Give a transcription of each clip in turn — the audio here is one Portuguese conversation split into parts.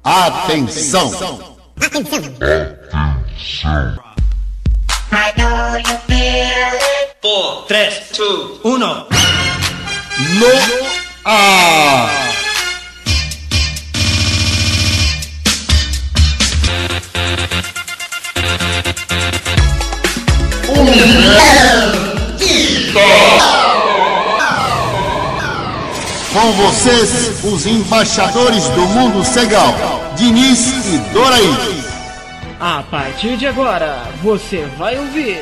Atenção! I know you feel it. 4, 3, 2, 1. No ar! Com vocês, os embaixadores do mundo Segal, Diniz e Doraí. A partir de agora, você vai ouvir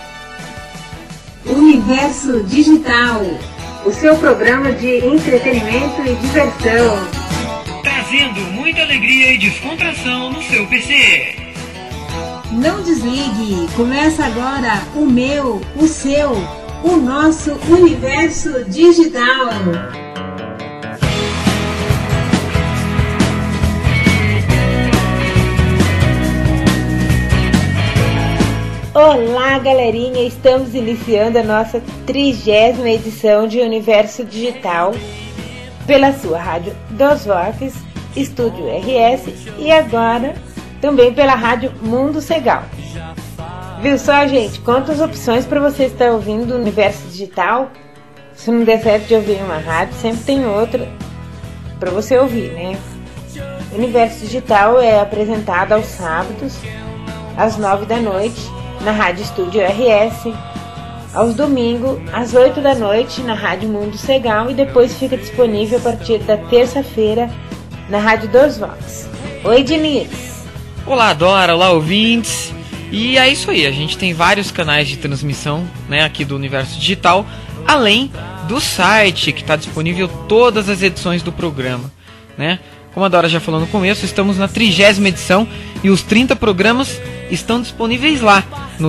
Universo Digital, o seu programa de entretenimento e diversão, trazendo muita alegria e descontração no seu PC. Não desligue, começa agora o meu, o seu, o nosso Universo Digital. Olá, galerinha! Estamos iniciando a nossa 30ª edição de Universo Digital pela sua rádio Dos Vox, Estúdio RS e agora também pela rádio Mundo Segal. Viu só, gente? Quantas opções para você estar ouvindo o Universo Digital? Se não der certo de ouvir uma rádio, sempre tem outra para você ouvir, né? O Universo Digital é apresentado aos sábados às 9 da noite na Rádio Estúdio RS, aos domingos, às 8 da noite, na Rádio Mundo Segal, e depois fica disponível a partir da terça-feira na Rádio Dos Vox. Oi, Diniz! Olá, Dora! Olá, ouvintes! E é isso aí, a gente tem vários canais de transmissão, né, aqui do Universo Digital, além do site, que está disponível todas as edições do programa, né? Como a Dora já falou no começo, estamos na 30ª edição e os 30 programas estão disponíveis lá no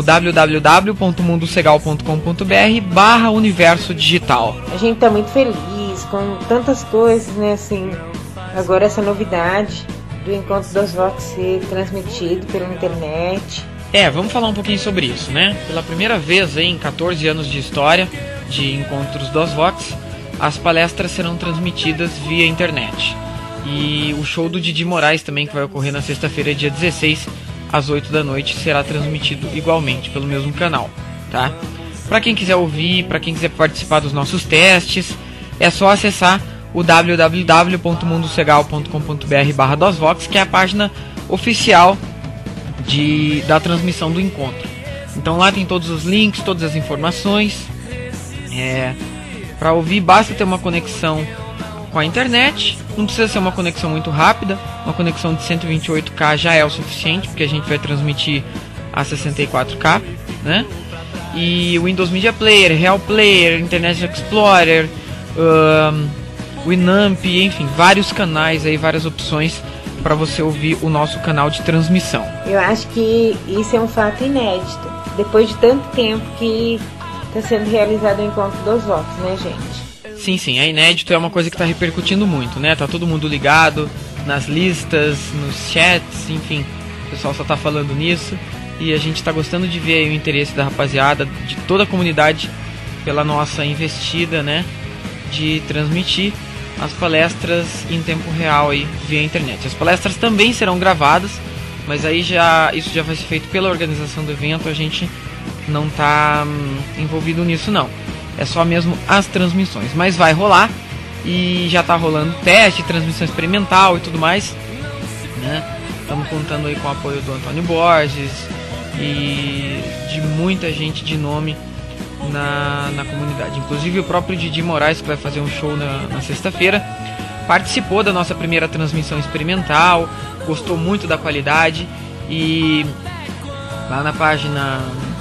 www.mundosegal.com.br/universo digital. A gente tá muito feliz com tantas coisas, né, assim, agora essa novidade do Encontro dos Vox ser transmitido pela internet. Vamos falar um pouquinho sobre isso, né? Pela primeira vez aí, em 14 anos de história de Encontros dos Vox, as palestras serão transmitidas via internet. E o show do Didi Moraes também, que vai ocorrer na sexta-feira, dia 16, às 8 da noite, será transmitido igualmente pelo mesmo canal, tá? Para quem quiser ouvir, para quem quiser participar dos nossos testes, é só acessar o www.mundosegal.com.br/dosvox, que é a página oficial da transmissão do encontro. Então lá tem todos os links, todas as informações. Para ouvir basta ter uma conexão com a internet, não precisa ser uma conexão muito rápida, uma conexão de 128K já é o suficiente, porque a gente vai transmitir a 64K, né? E o Windows Media Player, Real Player, Internet Explorer, Winamp, enfim, vários canais aí, várias opções para você ouvir o nosso canal de transmissão. Eu acho que isso é um fato inédito, depois de tanto tempo que está sendo realizado o Encontro dos Vox, né, gente? Sim, é inédito, é uma coisa que está repercutindo muito, né? Tá todo mundo ligado nas listas, nos chats, enfim, o pessoal só tá falando nisso e a gente tá gostando de ver aí o interesse da rapaziada, de toda a comunidade, pela nossa investida, né? De transmitir as palestras em tempo real aí via internet. As palestras também serão gravadas, mas aí isso já vai ser feito pela organização do evento, a gente não tá envolvido nisso não. É só mesmo as transmissões, mas vai rolar e já tá rolando teste, transmissão experimental e tudo mais, né? Estamos contando aí com o apoio do Antônio Borges e de muita gente de nome na comunidade. Inclusive o próprio Didi Moraes, que vai fazer um show na sexta-feira, participou da nossa primeira transmissão experimental, gostou muito da qualidade e lá na página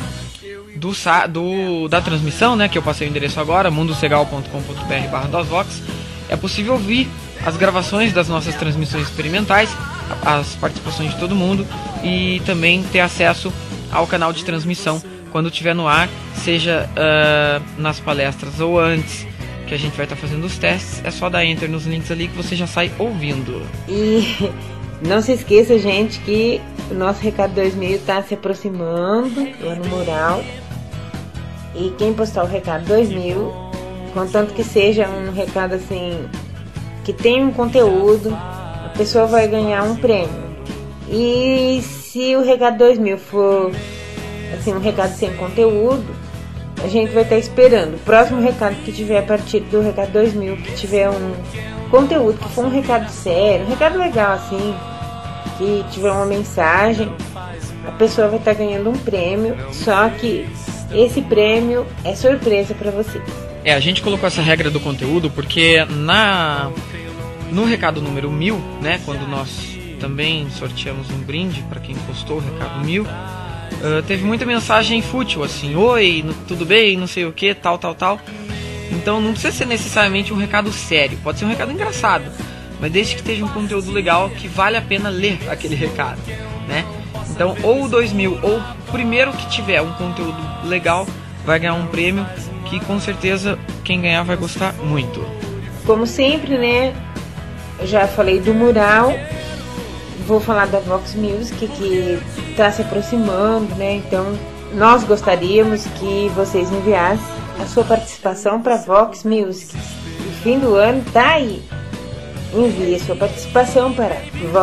da transmissão, né, que eu passei o endereço agora, mundosegal.com.br/dosvox, é possível ouvir as gravações das nossas transmissões experimentais, as participações de todo mundo e também ter acesso ao canal de transmissão quando estiver no ar, seja nas palestras ou antes, que a gente vai estar fazendo os testes. É só dar enter nos links ali que você já sai ouvindo. E não se esqueça, gente, que o nosso Recado 2000 está se aproximando lá no mural. E quem postar o Recado 2000, contanto que seja um recado assim, que tenha um conteúdo, pessoa vai ganhar um prêmio. E se o recado 2000 for assim, um recado sem conteúdo, a gente vai estar esperando o próximo recado que tiver a partir do recado 2000, que tiver um conteúdo, que for um recado sério, um recado legal assim, que tiver uma mensagem, a pessoa vai estar ganhando um prêmio, só que esse prêmio é surpresa para vocês. A gente colocou essa regra do conteúdo porque no recado número 1000, né, quando nós também sorteamos um brinde para quem postou o recado 1000, teve muita mensagem fútil, assim, oi, tudo bem, não sei o que, tal. Então não precisa ser necessariamente um recado sério, pode ser um recado engraçado, mas desde que esteja um conteúdo legal que vale a pena ler aquele recado, né? Então ou o 2000 ou o primeiro que tiver um conteúdo legal vai ganhar um prêmio que com certeza quem ganhar vai gostar muito. Como sempre, né, eu já falei do mural, vou falar da Vox Music, que está se aproximando, né? Então, nós gostaríamos que vocês enviassem a sua participação para Vox Music. O fim do ano está aí. Envie sua participação para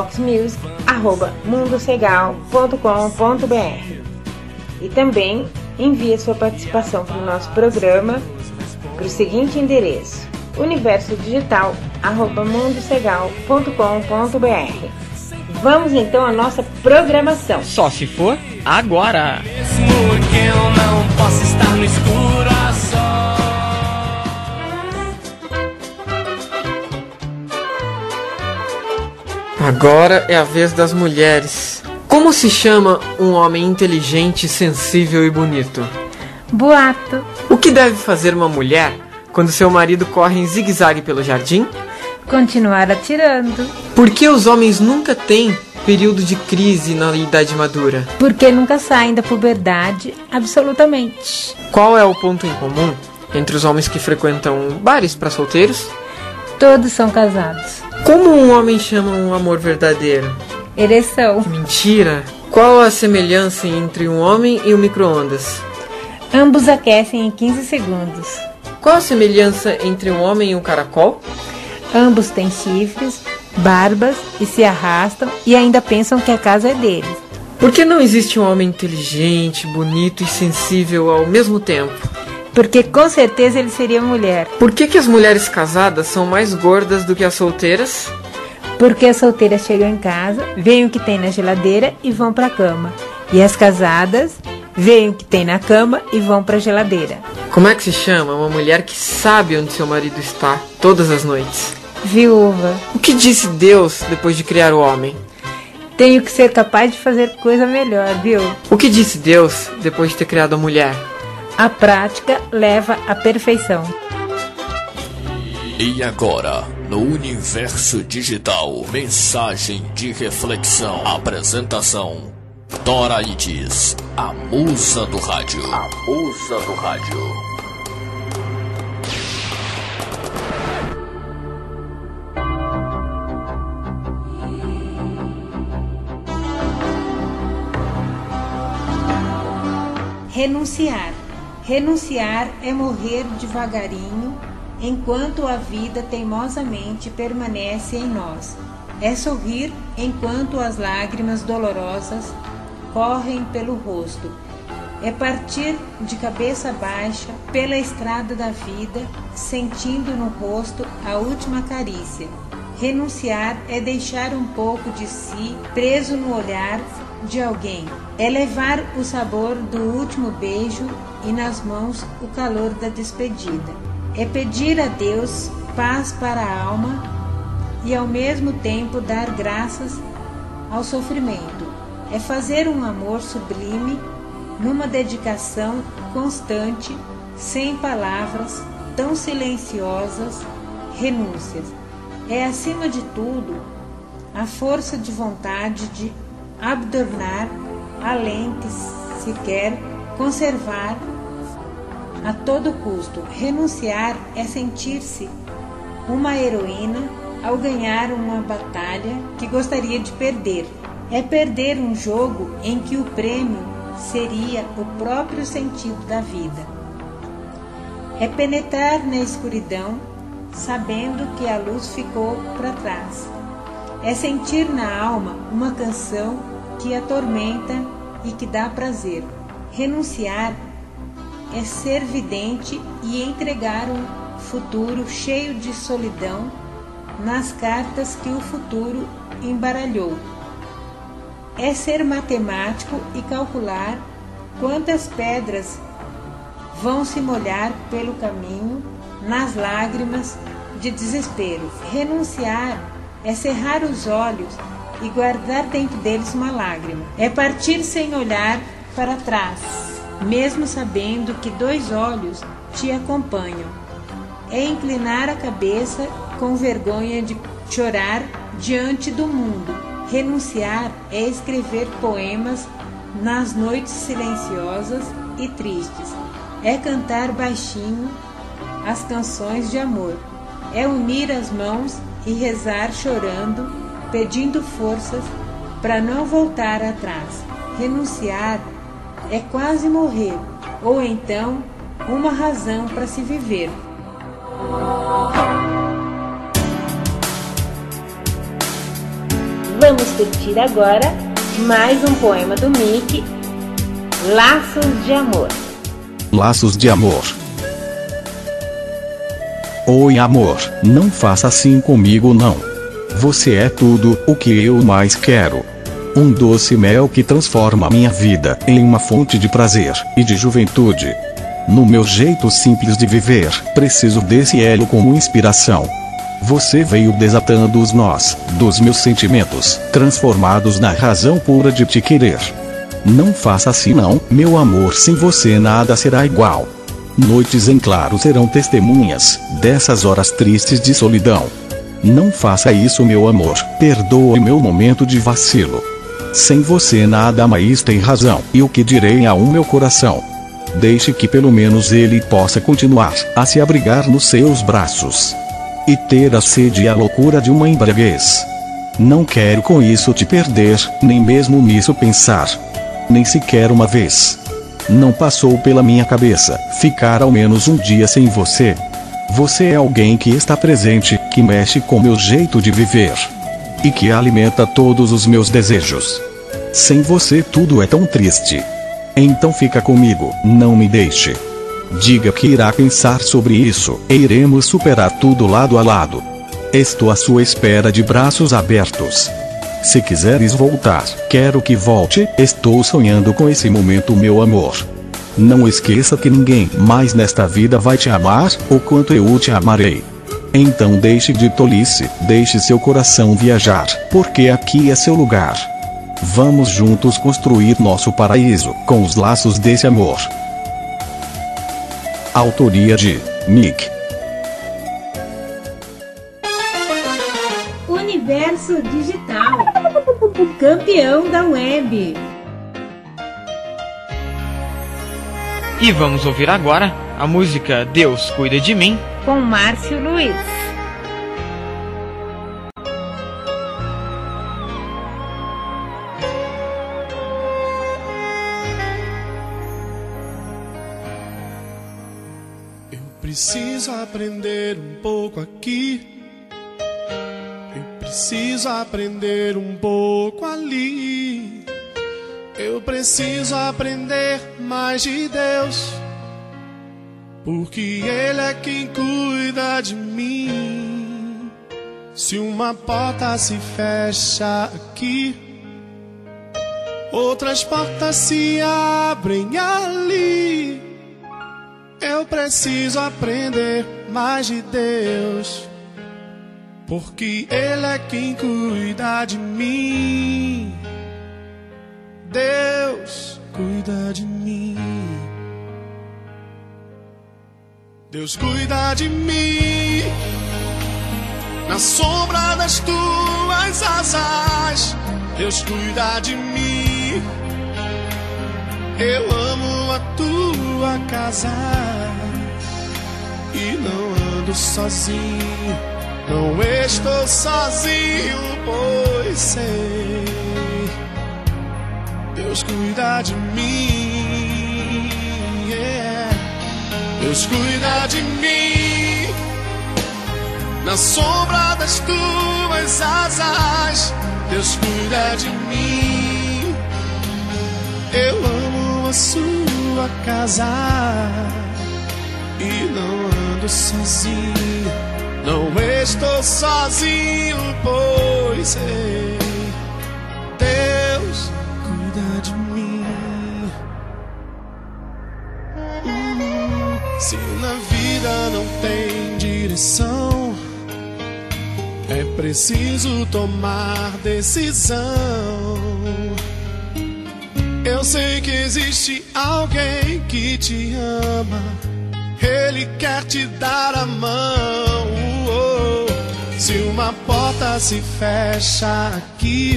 voxmusic@mundosegal.com.br e também envie sua participação para o nosso programa para o seguinte endereço: universodigital@mundosegal.com.br. Vamos então à nossa programação. Só se for agora. Porque eu não posso estar no escuro só. Agora é a vez das mulheres. Como se chama um homem inteligente, sensível e bonito? Boato. O que deve fazer uma mulher quando seu marido corre em zigue-zague pelo jardim? Continuar atirando. Por que os homens nunca têm período de crise na idade madura? Porque nunca saem da puberdade, absolutamente. Qual é o ponto em comum entre os homens que frequentam bares para solteiros? Todos são casados. Como um homem chama um amor verdadeiro? Ereção. Mentira! Qual a semelhança entre um homem e um micro-ondas? Ambos aquecem em 15 segundos. Qual a semelhança entre um homem e um caracol? Ambos têm chifres, barbas e se arrastam e ainda pensam que a casa é deles. Por que não existe um homem inteligente, bonito e sensível ao mesmo tempo? Porque com certeza ele seria mulher. Por que as mulheres casadas são mais gordas do que as solteiras? Porque as solteiras chegam em casa, veem o que tem na geladeira e vão pra cama. E as casadas veem o que tem na cama e vão pra geladeira. Como é que se chama uma mulher que sabe onde seu marido está todas as noites? Viúva. O que disse Deus depois de criar o homem? Tenho que ser capaz de fazer coisa melhor, viu? O que disse Deus depois de ter criado a mulher? A prática leva à perfeição. E agora, no Universo Digital, mensagem de reflexão. Apresentação: Doraides, a musa do rádio. A musa do rádio. Renunciar. Renunciar é morrer devagarinho, enquanto a vida teimosamente permanece em nós. É sorrir enquanto as lágrimas dolorosas correm pelo rosto. É partir de cabeça baixa pela estrada da vida, sentindo no rosto a última carícia. Renunciar é deixar um pouco de si preso no olhar de alguém. É levar o sabor do último beijo e nas mãos o calor da despedida. É pedir a Deus paz para a alma e ao mesmo tempo dar graças ao sofrimento. É fazer um amor sublime numa dedicação constante, sem palavras, tão silenciosas, renúncias. É acima de tudo a força de vontade de abandonar além que se quer conservar a todo custo. Renunciar é sentir-se uma heroína ao ganhar uma batalha que gostaria de perder. É perder um jogo em que o prêmio seria o próprio sentido da vida. É penetrar na escuridão sabendo que a luz ficou para trás. é sentir na alma uma canção que atormenta e que dá prazer. Renunciar é ser vidente e entregar um futuro cheio de solidão nas cartas que o futuro embaralhou. É ser matemático e calcular quantas pedras vão se molhar pelo caminho nas lágrimas de desespero. Renunciar é cerrar os olhos e guardar dentro deles uma lágrima. É partir sem olhar para trás, mesmo sabendo que 2 olhos te acompanham. É inclinar a cabeça com vergonha de chorar diante do mundo. Renunciar é escrever poemas nas noites silenciosas e tristes. É cantar baixinho as canções de amor. É unir as mãos e rezar chorando, pedindo forças para não voltar atrás. Renunciar é quase morrer, ou então uma razão para se viver. Vamos curtir agora mais um poema do Mickey, Laços de Amor. Laços de amor. Oi, amor, não faça assim comigo não. Você é tudo o que eu mais quero. Um doce mel que transforma minha vida em uma fonte de prazer e de juventude. No meu jeito simples de viver, preciso desse elo como inspiração. Você veio desatando os nós dos meus sentimentos, transformados na razão pura de te querer. Não faça assim não, meu amor, sem você nada será igual. Noites em claro serão testemunhas dessas horas tristes de solidão. Não faça isso, meu amor, perdoe meu momento de vacilo. Sem você nada mais tem razão, e o que direi ao meu coração? Deixe que pelo menos ele possa continuar a se abrigar nos seus braços e ter a sede e a loucura de uma embriaguez. Não quero com isso te perder, nem mesmo nisso pensar, nem sequer uma vez. Não passou pela minha cabeça ficar ao menos um dia sem você. Você é alguém que está presente, que mexe com meu jeito de viver e que alimenta todos os meus desejos. Sem você tudo é tão triste. Então fica comigo, não me deixe. Diga que irá pensar sobre isso e iremos superar tudo lado a lado. Estou à sua espera de braços abertos. Se quiseres voltar, quero que volte, estou sonhando com esse momento, meu amor. Não esqueça que ninguém mais nesta vida vai te amar o quanto eu te amarei. Então deixe de tolice, deixe seu coração viajar, porque aqui é seu lugar. Vamos juntos construir nosso paraíso com os laços desse amor. Autoria de Mick. Universo Digital, o campeão da web. E vamos ouvir agora a música Deus Cuida de Mim, com Márcio Luiz. Eu preciso aprender um pouco aqui. Eu preciso aprender um pouco ali. Eu preciso aprender mais de Deus, porque Ele é quem cuida de mim. Se uma porta se fecha aqui, outras portas se abrem ali. Eu preciso aprender mais de Deus, porque Ele é quem cuida de mim. Deus cuida de mim. Deus cuida de mim. Na sombra das tuas asas, Deus cuida de mim. Eu amo a tua casa e não ando sozinho. Não estou sozinho, pois sei. Deus cuida de mim, yeah. Deus cuida de mim. Na sombra das tuas asas, Deus cuida de mim. Eu amo a sua casa e não ando sozinho. Não estou sozinho, pois sei, Deus cuida de mim. Se na vida não tem direção, é preciso tomar decisão. Eu sei que existe alguém que te ama, Ele quer te dar a mão. Se uma porta se fecha aqui,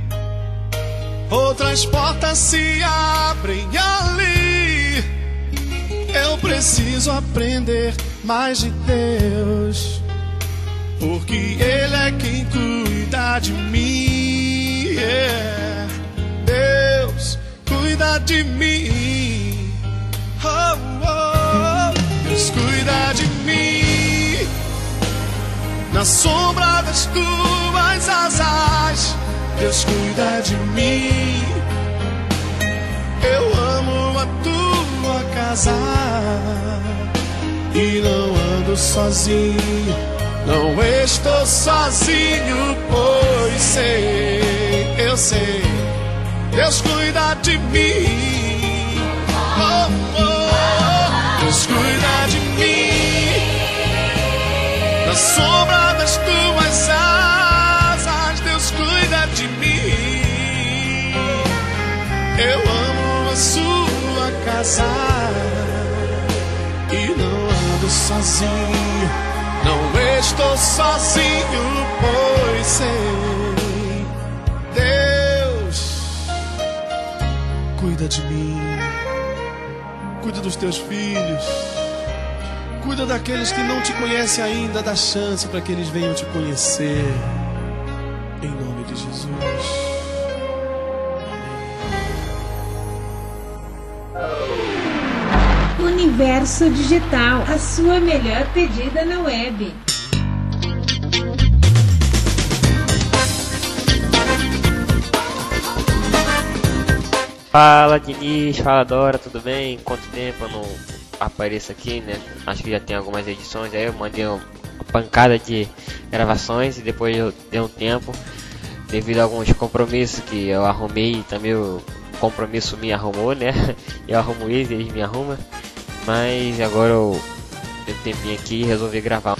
outras portas se abrem ali. Eu preciso aprender mais de Deus, porque Ele é quem cuida de mim. Yeah. Deus cuida de mim. Oh, oh. Deus cuida de mim. Na sombra das tuas asas, Deus cuida de mim. Eu amo a tua casa e não ando sozinho. Não estou sozinho, pois sei, eu sei, Deus cuida de mim. Oh, oh, Deus cuida de mim. Na sombra das tuas asas, Deus cuida de mim. Eu amo a sua casa e não ando sozinho. Não estou sozinho, pois sei, Deus cuida de mim. Cuida dos teus filhos. Cuida daqueles que não te conhecem ainda, dá chance para que eles venham te conhecer. Em nome de Jesus. Universo Digital, a sua melhor pedida na web. Fala Diniz, fala Dora, tudo bem? Quanto tempo eu não apareço aqui, né? Acho que já tem algumas edições aí, eu mandei uma pancada de gravações e depois eu dei um tempo, devido a alguns compromissos que eu arrumei e também o compromisso me arrumou, né? Eu arrumo eles me arrumam, mas agora eu dei um tempinho aqui e resolvi gravar.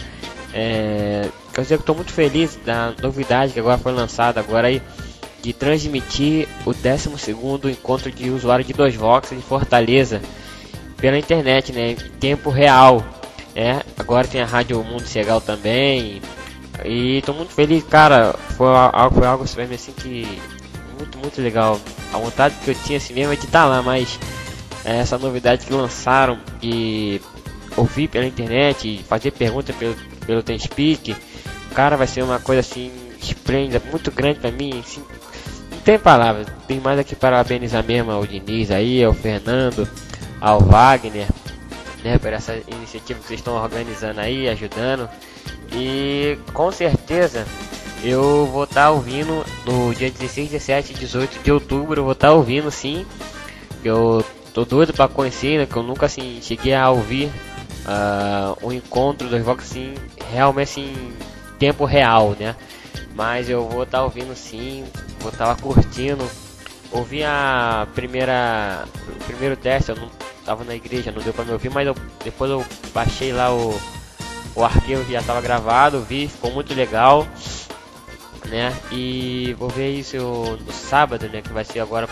Quer dizer que estou muito feliz da novidade que agora foi lançada agora aí, de transmitir o 12º encontro de usuário de 2Vox em Fortaleza pela internet, né, em tempo real. Agora tem a Rádio Mundo Segal também e tô muito feliz, cara. Foi algo assim que muito legal. A vontade que eu tinha assim mesmo é de estar lá, mas essa novidade que lançaram e ouvir pela internet e fazer pergunta pelo TeamSpeak, cara, vai ser uma coisa assim esplêndida, muito grande pra mim, assim. Não tem palavras, tem mais aqui para parabenizar mesmo ao Diniz aí, ao Fernando, ao Wagner, né, por essa iniciativa que vocês estão organizando aí, ajudando. E com certeza eu vou estar ouvindo no dia 16, 17 e 18 de outubro, eu vou estar ouvindo sim. Eu tô doido para conhecer, né, que eu nunca assim cheguei a ouvir um encontro do 2Vox assim, realmente assim, tempo real, né? Mas eu vou estar ouvindo sim, vou estar curtindo. Ouvi o primeiro teste, eu não estava na igreja, não deu para me ouvir, mas depois eu baixei lá o arquivo que já estava gravado, vi, ficou muito legal, né? E vou ver isso no sábado, né? Que vai ser agora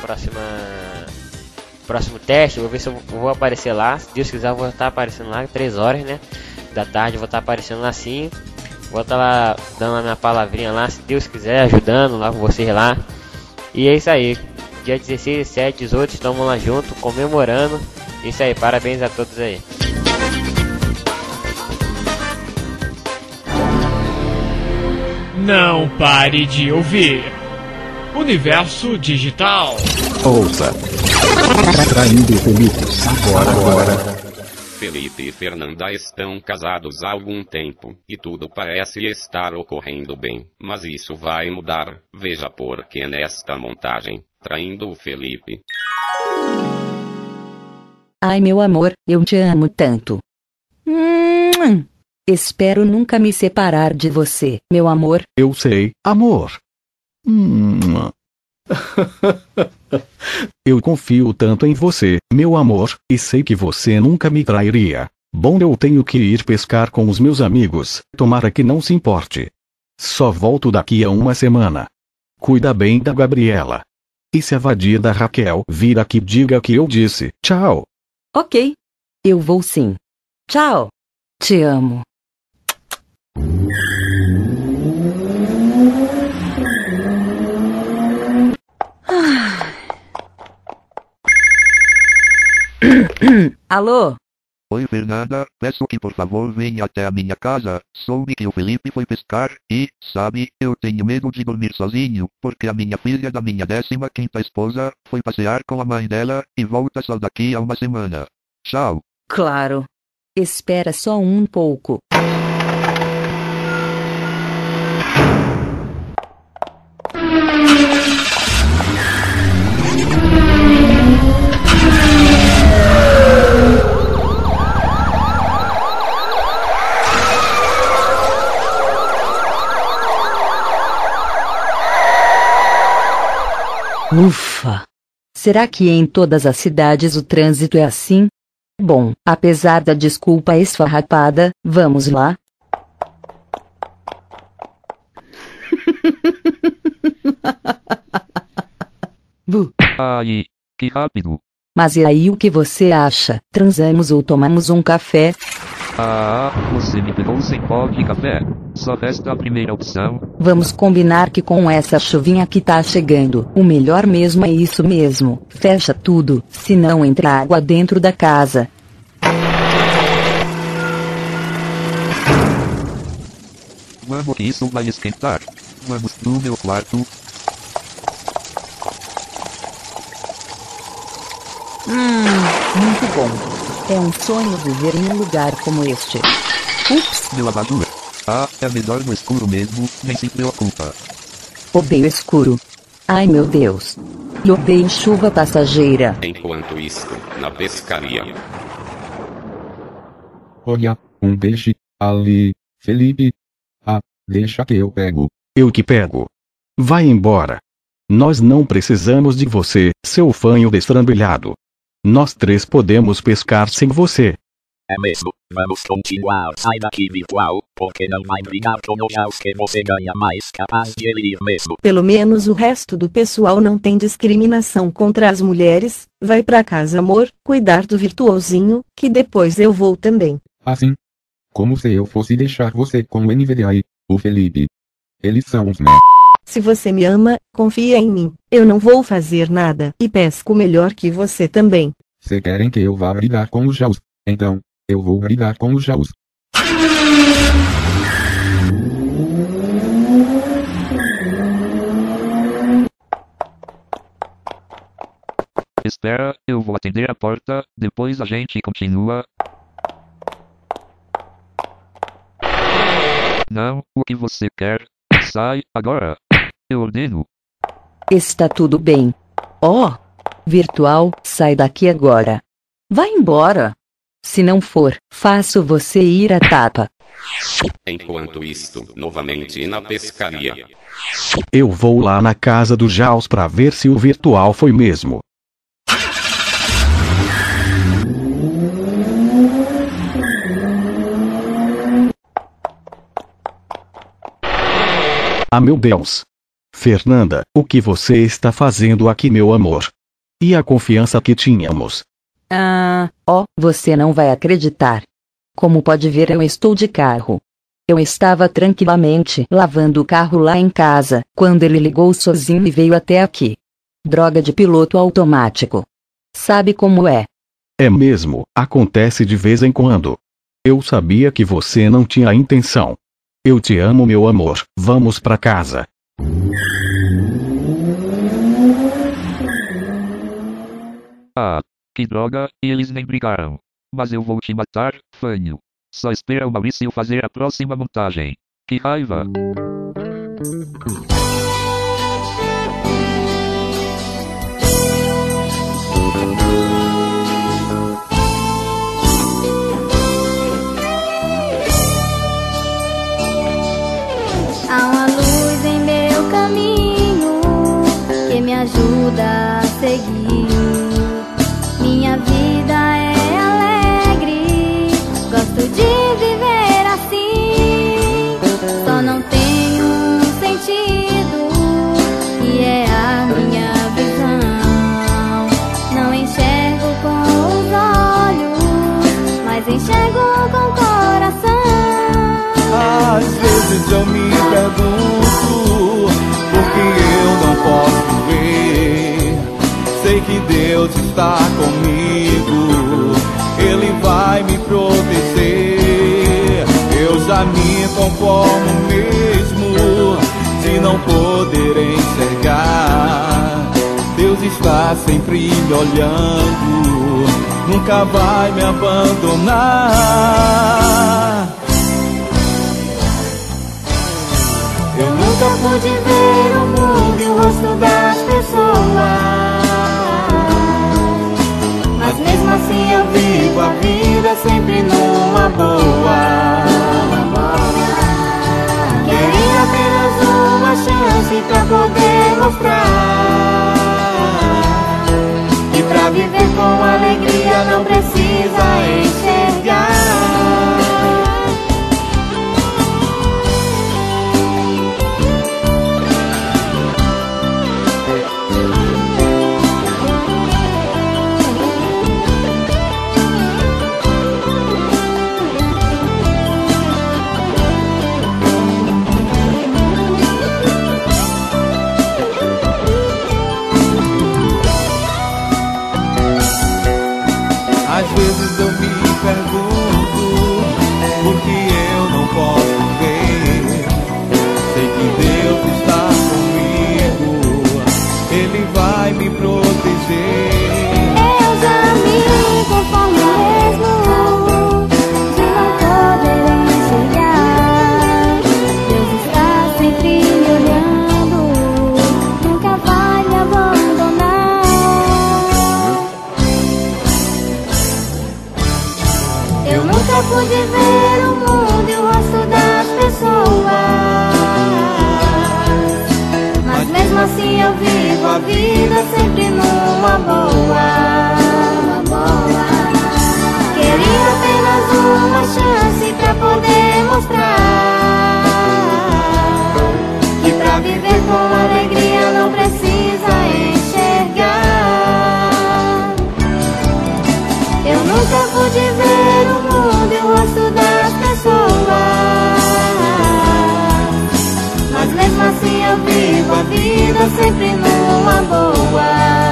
próximo teste. Vou ver se eu vou aparecer lá. Se Deus quiser, eu vou estar aparecendo lá 3 horas, né, da tarde, vou estar aparecendo lá sim. Vou estar lá dando a minha palavrinha lá, se Deus quiser, ajudando lá com vocês lá. E é isso aí, dia 16, 17, 18, estamos lá junto, comemorando. Isso aí, parabéns a todos aí. Não pare de ouvir Universo Digital. Ouça. Traindo Felipe. Agora. Felipe e Fernanda estão casados há algum tempo, e tudo parece estar ocorrendo bem. Mas isso vai mudar, veja por que nesta montagem, traindo o Felipe. Ai meu amor, eu te amo tanto. Espero nunca me separar de você, meu amor. Eu sei, amor. Eu confio tanto em você, meu amor, e sei que você nunca me trairia. Bom, eu tenho que ir pescar com os meus amigos, tomara que não se importe. Só volto daqui a uma semana. Cuida bem da Gabriela. E se a vadia da Raquel vir aqui, diga que eu disse tchau. Ok. Eu vou sim. Tchau. Te amo. Alô? Oi, Fernanda, peço que por favor venha até a minha casa. Soube que o Felipe foi pescar e, sabe, eu tenho medo de dormir sozinho, porque a minha filha da minha 15ª esposa foi passear com a mãe dela e volta só daqui a uma semana. Tchau. Claro. Espera só um pouco. Ufa! Será que em todas as cidades o trânsito é assim? Bom, apesar da desculpa esfarrapada, vamos lá? Ai, que rápido. Mas e aí, o que você acha? Transamos ou tomamos um café? Ah, você me pegou sem pó de café. Só resta a primeira opção. Vamos combinar que com essa chuvinha que tá chegando, o melhor mesmo é isso mesmo. Fecha tudo, senão entra água dentro da casa. Vamos que isso vai esquentar. Vamos pro meu quarto. Muito bom. É um sonho viver em um lugar como este. Ups. Meu abajur. Ah, é melhor no escuro mesmo, nem se preocupa. Odeio escuro. Ai meu Deus. E odeio chuva passageira. Enquanto isso, na pescaria. Olha, um peixe, ali, Felipe. Ah, deixa que eu pego. Eu que pego. Vai embora. Nós não precisamos de você, seu fanho destrambilhado. Nós três podemos pescar sem você. É mesmo, vamos continuar. Sai daqui, virtual, porque não vai brigar com o Jaws que você ganha mais, capaz de ele ir mesmo. Pelo menos o resto do pessoal não tem discriminação contra as mulheres. Vai pra casa, amor, cuidar do virtuosinho, que depois eu vou também. Assim? Como se eu fosse deixar você com o NVDA e o Felipe. Eles são uns Se você me ama, confia em mim. Eu não vou fazer nada e pesco melhor que você também. Se querem que eu vá brigar com os Jaws, então, eu vou brigar com os Jaws. Espera, eu vou atender a porta, depois a gente continua. Não, o que você quer? Sai, agora. Eu ordeno. Está tudo bem. Oh! Virtual, sai daqui agora. Vai embora. Se não for, faço você ir à tapa. Enquanto isto, novamente na pescaria. Eu vou lá na casa do Jaws pra ver se o virtual foi mesmo. Ah, meu Deus! Fernanda, o que você está fazendo aqui, meu amor? E a confiança que tínhamos? Você não vai acreditar. Como pode ver, eu estou de carro. Eu estava tranquilamente lavando o carro lá em casa, quando ele ligou sozinho e veio até aqui. Droga de piloto automático. Sabe como é? É mesmo, acontece de vez em quando. Eu sabia que você não tinha intenção. Eu te amo, meu amor, vamos pra casa. Ah, que droga, e eles nem brigaram. Mas eu vou te matar, fanho. Só espera o Maurício fazer a próxima montagem. Que raiva! Há uma luz em meu caminho que me ajuda a seguir. Minha vida é alegre, gosto de viver assim. Só não tem um sentido, que é a minha visão. Não enxergo com os olhos, mas enxergo com o coração. Às vezes eu me pergunto por que eu não posso ver. Sei que Deus está comigo, Ele vai me proteger. Eu já me conformo mesmo se não poder enxergar. Deus está sempre me olhando, nunca vai me abandonar. Eu nunca pude ver o mundo e o rosto das pessoas, mas mesmo assim eu vivo a vida sempre numa boa. Queria apenas uma chance pra poder mostrar que pra viver com alegria não precisa enxergar. Às vezes eu me pergunto por que eu não posso ver. Sei que Deus está comigo, Ele vai me proteger. Eu já me conformo mesmo de não poder enxergar. Deus está sempre me olhando, nunca vai me abandonar. Eu nunca pude ver o mundo e o rosto das pessoas, mas mesmo assim eu vivo a vida sempre numa boa. Queria apenas uma chance pra poder mostrar que pra viver com alegria não precisa enxergar. Eu nunca pude ver o mundo e o rosto das pessoas, mas mesmo assim eu vivo a vida sempre numa boa.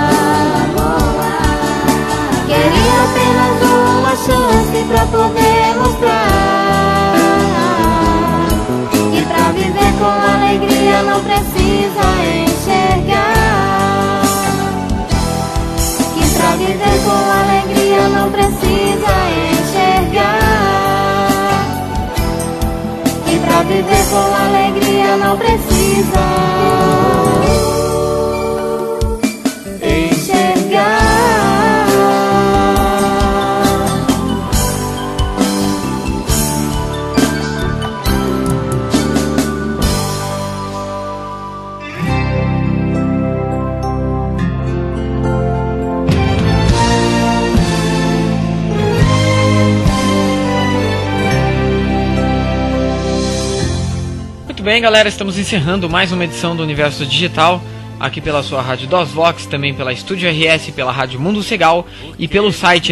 Queria apenas uma chance pra poder mostrar que pra viver com alegria não precisa enxergar. Que pra viver com alegria não precisa enxergar. Que pra viver com alegria não precisa enxergar. Bem, galera, estamos encerrando mais uma edição do Universo Digital, aqui pela sua rádio DOSVox, também pela Estúdio RS, pela rádio Mundo Segal e pelo site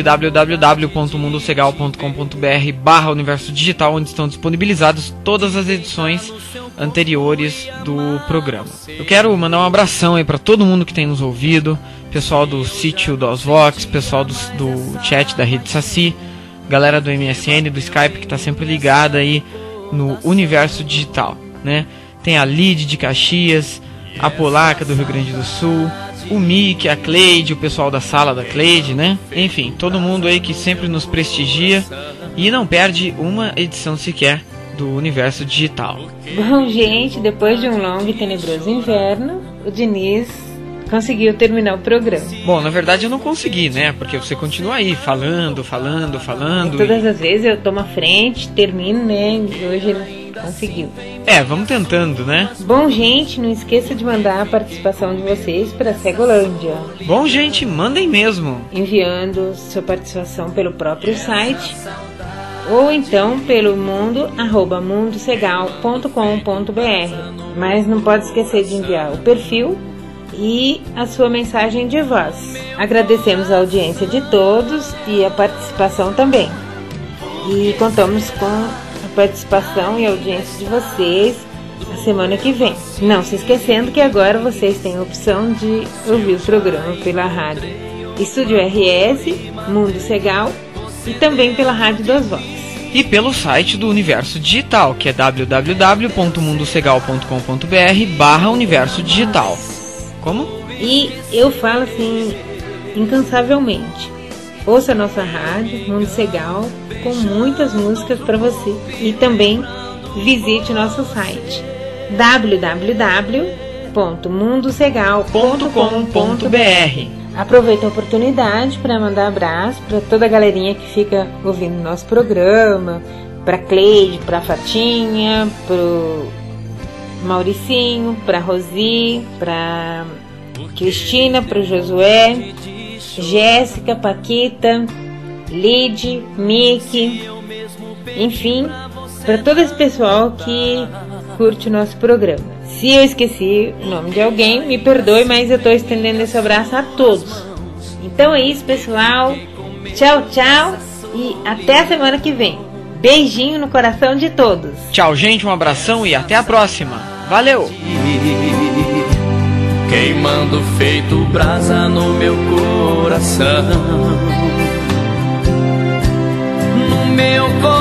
www.mundosegal.com.br/Universo Digital, onde estão disponibilizadas todas as edições anteriores do programa. Eu quero mandar um abração aí para todo mundo que tem nos ouvido, pessoal do sítio DOSVox, pessoal do chat da Rede Saci, galera do MSN, do Skype, que está sempre ligada aí no Universo Digital, né? Tem a Lid de Caxias, a Polaca do Rio Grande do Sul, o Mick, a Cleide, o pessoal da sala da Cleide, né? Enfim, todo mundo aí que sempre nos prestigia e não perde uma edição sequer do Universo Digital. Bom, gente, depois de um longo e tenebroso inverno, o Diniz conseguiu terminar o programa. Bom, na verdade eu não consegui, né? Porque você continua aí, falando. Todas as vezes eu tomo a frente, termino, né? E hoje ele conseguiu. Vamos tentando, né? Bom, gente, não esqueça de mandar a participação de vocês para a Cegolândia. Bom, gente, mandem mesmo. Enviando sua participação pelo próprio site ou então pelo mundosegal.com.br. Mas não pode esquecer de enviar o perfil e a sua mensagem de voz. Agradecemos a audiência de todos e a participação também. E contamos com a participação e a audiência de vocês na semana que vem. Não se esquecendo que agora vocês têm a opção de ouvir o programa pela rádio Estúdio RS, Mundo Segal e também pela Rádio das Vozes. E pelo site do Universo Digital, que é www.mundosegal.com.br/Universo Digital. Como? E eu falo assim, incansavelmente. Ouça a nossa rádio, Mundo Segal, com muitas músicas para você. E também visite o nosso site, www.mundosegal.com.br. Aproveita a oportunidade para mandar abraço para toda a galerinha que fica ouvindo nosso programa, para Cleide, para Fatinha, pro Mauricinho, para Rosi, para Cristina, para Josué, Jéssica, Paquita, Lid, Mickey, enfim, para todo esse pessoal que curte o nosso programa. Se eu esqueci o nome de alguém, me perdoe, mas eu estou estendendo esse abraço a todos. Então é isso, pessoal. Tchau, tchau e até a semana que vem. Beijinho no coração de todos. Tchau, gente, um abração e até a próxima. Valeu! Queimando feito brasa no meu coração, no meu coração.